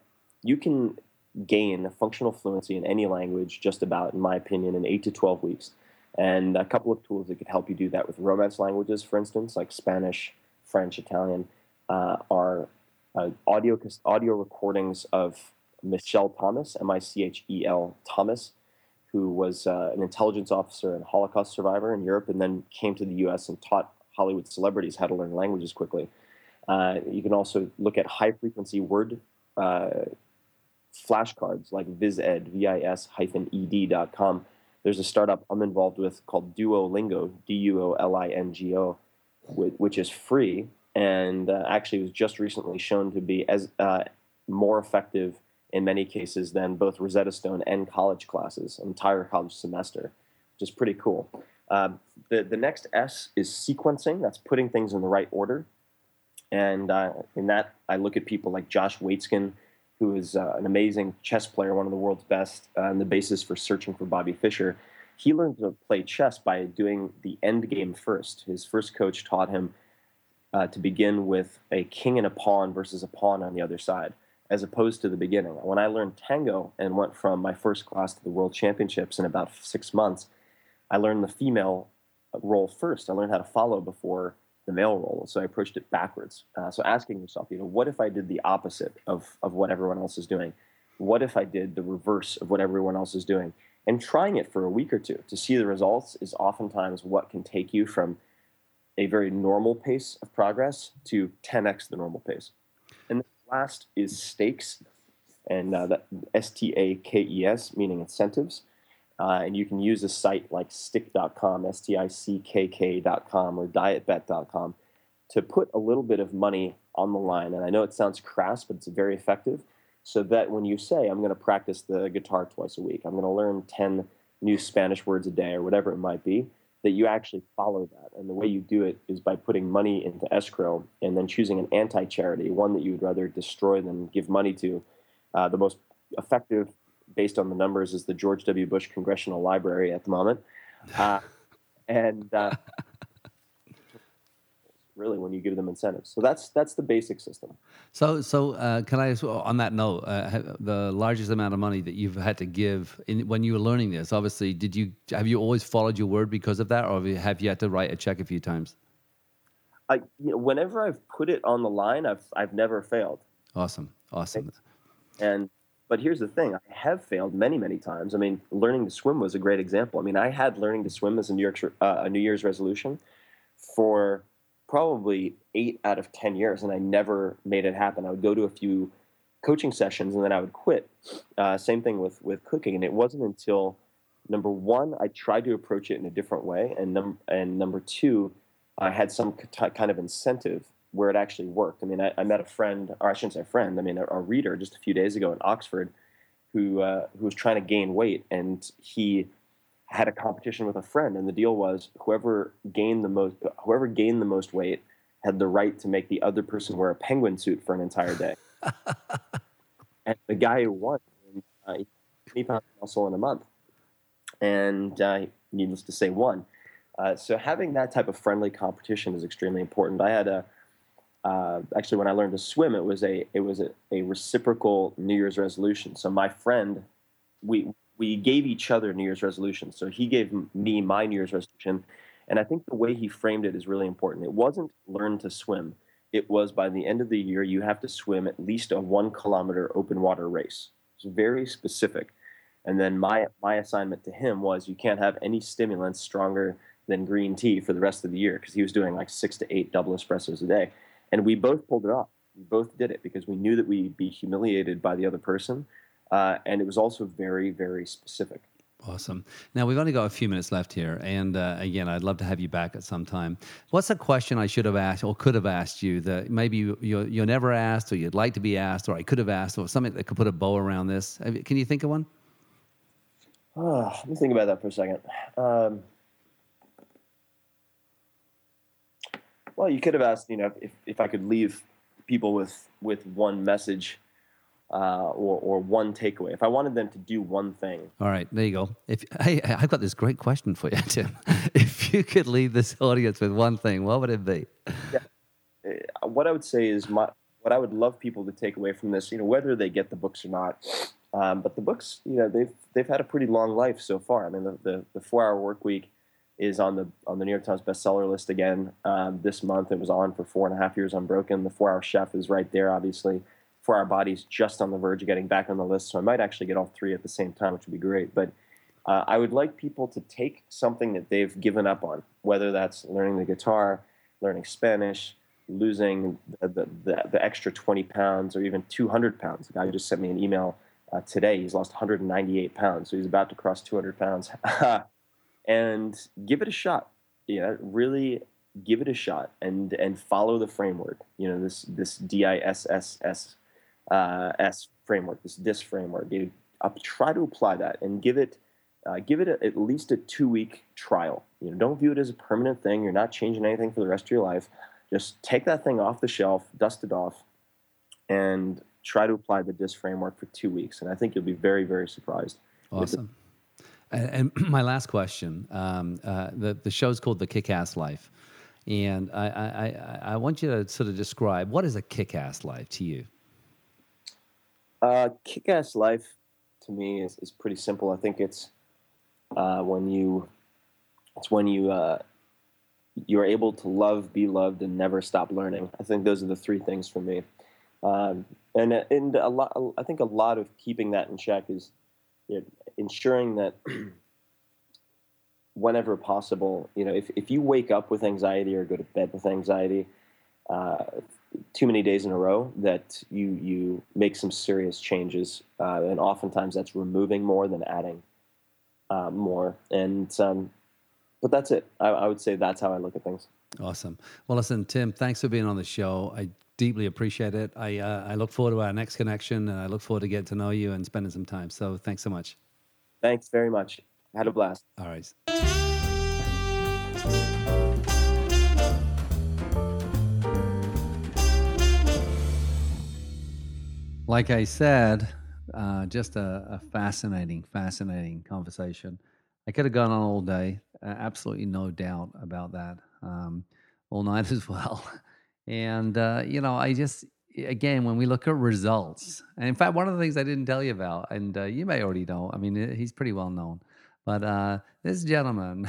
gain functional fluency in any language just about, in my opinion, in 8 to 12 weeks. And a couple of tools that could help you do that with Romance languages, for instance, like Spanish, French, Italian, are audio recordings of Michel Thomas, Michel Thomas, who was an intelligence officer and Holocaust survivor in Europe and then came to the U.S. and taught Hollywood celebrities how to learn languages quickly. You can also look at high-frequency word flashcards like VizEd, VIS-ed.com. There's a startup I'm involved with called Duolingo, Duolingo, which is free and actually was just recently shown to be as more effective in many cases than both Rosetta Stone and college classes, an entire college semester, which is pretty cool. The next S is sequencing. That's putting things in the right order. And in that, I look at people like Josh Waitzkin, who is an amazing chess player, one of the world's best, and the basis for Searching for Bobby Fischer. He learned to play chess by doing the end game first. His first coach taught him to begin with a king and a pawn versus a pawn on the other side, as opposed to the beginning. When I learned tango and went from my first class to the World Championships in about 6 months, I learned the female role first. I learned how to follow before the male role, so I approached it backwards. So asking yourself, what if I did the opposite of what everyone else is doing? what if I did the reverse of what everyone else is doing? And trying it for a week or two to see the results is oftentimes what can take you from a very normal pace of progress to 10x the normal pace. And the last is stakes, and that STAKES, meaning incentives. And you can use a site like stick.com, STICKK.com, or dietbet.com to put a little bit of money on the line. And I know it sounds crass, but it's very effective. So that when you say, I'm going to practice the guitar twice a week, I'm going to learn 10 new Spanish words a day, or whatever it might be, that you actually follow that. And the way you do it is by putting money into escrow and then choosing an anti-charity, one that you would rather destroy than give money to. The most effective, based on the numbers, is the George W. Bush Congressional Library at the moment. And really, when you give them incentives. So that's the basic system. So can I, on that note, the largest amount of money that you've had to give when you were learning this, obviously, have you always followed your word because of that, or have you had to write a check a few times? Whenever I've put it on the line, I've never failed. Awesome. But here's the thing: I have failed many, many times. I mean, learning to swim was a great example. I mean, I had learning to swim as a New Year's resolution for probably 8 out of 10 years, and I never made it happen. I would go to a few coaching sessions, and then I would quit. Same thing with cooking, and it wasn't until, number one, I tried to approach it in a different way, and number two, I had some kind of incentive where it actually worked. I mean, I met a friend, or I shouldn't say friend, I mean a reader just a few days ago in Oxford who was trying to gain weight, and he had a competition with a friend, and the deal was whoever gained the most weight had the right to make the other person wear a penguin suit for an entire day. And the guy who won, he 20 pounds of muscle in a month, and needless to say, won. So having that type of friendly competition is extremely important. I had actually, when I learned to swim, it was a reciprocal New Year's resolution. So my friend, we gave each other New Year's resolutions. So he gave me my New Year's resolution, and I think the way he framed it is really important. It wasn't learn to swim. It was, by the end of the year, you have to swim at least a 1 kilometer open water race. It's very specific. And then my assignment to him was you can't have any stimulants stronger than green tea for the rest of the year, because he was doing like 6 to 8 double espressos a day. And we both pulled it off. We both did it because we knew that we'd be humiliated by the other person. And it was also very, very specific. Awesome. Now, we've only got a few minutes left here. And again, I'd love to have you back at some time. What's a question I should have asked or could have asked you that maybe you're never asked, or you'd like to be asked, or I could have asked, or something that could put a bow around this? Can you think of one? Let me think about that for a second. Well, you could have asked, if I could leave people with one message or one takeaway. If I wanted them to do one thing. All right, there you go. Hey, I've got this great question for you, Tim. If you could leave this audience with one thing, what would it be? Yeah. What I would say is what I would love people to take away from this, whether they get the books or not. But the books, they've had a pretty long life so far. I mean, the 4-Hour Workweek is on the New York Times bestseller list again this month. It was on for 4.5 years unbroken. The 4-Hour Chef is right there, obviously. 4-Hour Body's just on the verge of getting back on the list, so I might actually get all three at the same time, which would be great. But I would like people to take something that they've given up on, whether that's learning the guitar, learning Spanish, losing the extra 20 pounds or even 200 pounds. The guy just sent me an email today. He's lost 198 pounds, so he's about to cross 200 pounds. And give it a shot. Really give it a shot and follow the framework. This DISSS framework, this DISC framework. Try to apply that and give it at least a 2-week trial. Don't view it as a permanent thing. You're not changing anything for the rest of your life. Just take that thing off the shelf, dust it off, and try to apply the DISC framework for 2 weeks. And I think you'll be very, very surprised. Awesome. And my last question, the show's called The Kick-Ass Life. And I want you to sort of describe, what is a kick-ass life to you? Kick-ass life to me is pretty simple. I think it's when you you're able to love, be loved, and never stop learning. I think those are the three things for me. And a lot, I think a lot of keeping that in check is ensuring that whenever possible, if you wake up with anxiety or go to bed with anxiety too many days in a row, that you make some serious changes, and oftentimes that's removing more than adding more. And but that's it. I would say that's how I look at things. Awesome. Well, listen, Tim, thanks for being on the show. I deeply appreciate it. I look forward to our next connection, and I look forward to getting to know you and spending some time. So thanks so much. Thanks very much. Had a blast. All right. Like I said, just a fascinating conversation. I could have gone on all day, absolutely no doubt about that, all night as well. And, I just, again, when we look at results, and in fact, one of the things I didn't tell you about, and you may already know, I mean, he's pretty well known, but this gentleman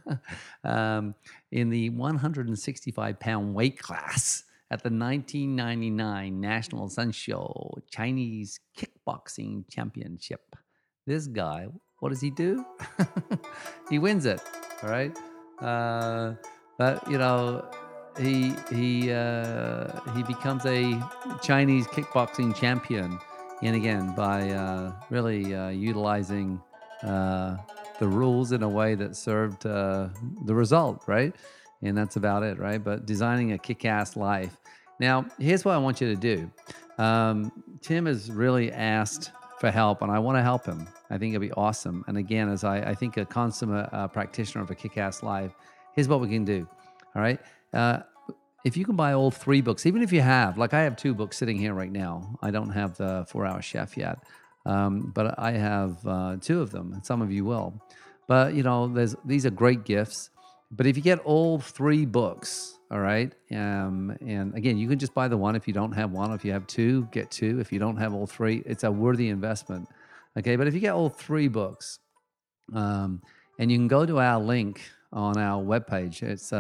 in the 165-pound weight class at the 1999 National Sun Show Chinese Kickboxing Championship, this guy, what does he do? He wins it, all right? But, he becomes a Chinese kickboxing champion, and again, by really utilizing the rules in a way that served the result, right? And that's about it, right? But designing a kick-ass life. Now, here's what I want you to do. Tim has really asked for help, and I want to help him. I think it'll be awesome. And again, as I think a consummate practitioner of a kick-ass life, here's what we can do, all right? If you can buy all 3 books, even if you have, like I have 2 books sitting here right now. I don't have the 4-Hour Chef yet, but I have 2 of them, and some of you will. But, these are great gifts. But if you get all 3 books, all right, and again, you can just buy the one if you don't have one. If you have 2, get 2. If you don't have all 3, it's a worthy investment. Okay, but if you get all 3 books, and you can go to our link on our webpage, it's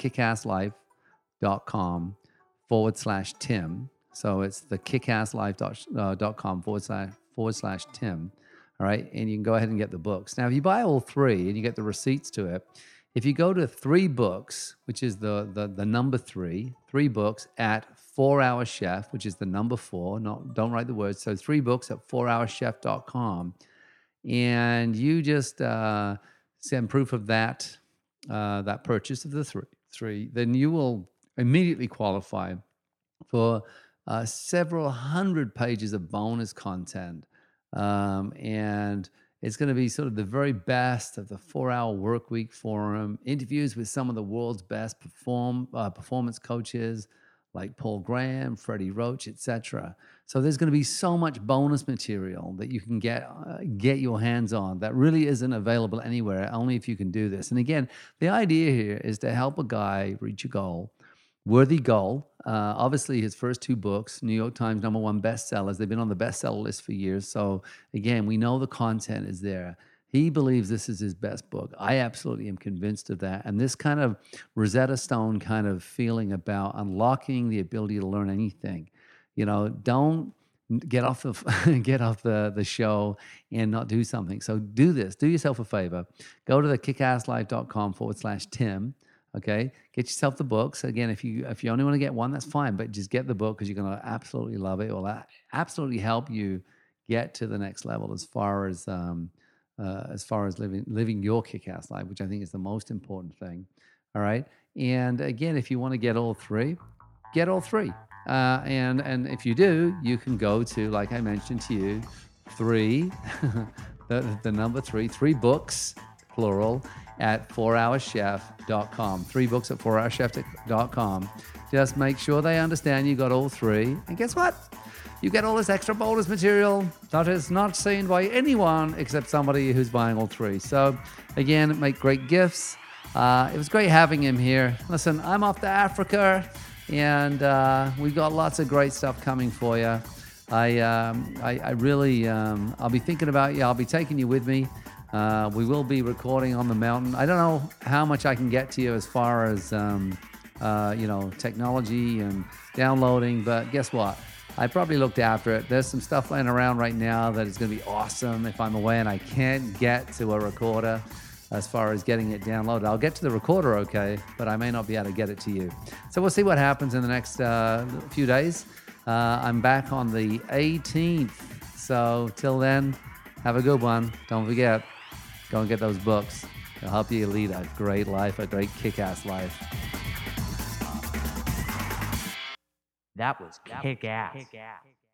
thekickasslife.com/Tim. So it's thekickasslife.com/Tim. All right, and you can go ahead and get the books. Now, if you buy all 3 and you get the receipts to it, if you go to 3 books, which is the number 3 books at 4-Hour Chef, which is the number 4, don't write the words. So 3 books at 4hourchef.com, and you just send proof of that purchase of the 3, then you will immediately qualify for several hundred pages of bonus content, and it's going to be sort of the very best of the 4-Hour Workweek Forum, interviews with some of the world's best performance coaches like Paul Graham, Freddie Roach, etc. So there's going to be so much bonus material that you can get your hands on that really isn't available anywhere, only if you can do this. And again, the idea here is to help a guy reach a goal, worthy goal. Obviously, his first 2 books, New York Times #1 bestsellers, they've been on the bestseller list for years. So again, we know the content is there. He believes this is his best book. I absolutely am convinced of that. And this kind of Rosetta Stone kind of feeling about unlocking the ability to learn anything. Don't get off the show and not do something. So do this. Do yourself a favor. Go to thekickasslife.com/Tim. Okay, get yourself the books. Again, if you only want to get one, that's fine. But just get the book because you're going to absolutely love it. It will absolutely help you get to the next level as far as living your kick-ass life, which I think is the most important thing. All right, and again, if you want to get all 3, get all 3. And if you do, you can go to, like I mentioned to you, 3, the number 3 books, plural, at 4hourchef.com. 3 books at 4hourchef.com. Just make sure they understand you got all 3. And guess what? You get all this extra bonus material that is not seen by anyone except somebody who's buying all 3. So again, make great gifts. It was great having him here. Listen, I'm off to Africa, and we've got lots of great stuff coming for you. I really, I'll be thinking about you. I'll be taking you with me. We will be recording on the mountain. I don't know how much I can get to you as far as, technology and downloading, but guess what? I probably looked after it. There's some stuff laying around right now that is going to be awesome if I'm away and I can't get to a recorder as far as getting it downloaded. I'll get to the recorder okay, but I may not be able to get it to you. So we'll see what happens in the next few days. I'm back on the 18th. So till then, have a good one. Don't forget, go and get those books. They'll help you lead a great life, a great kick-ass life. That was kick-ass.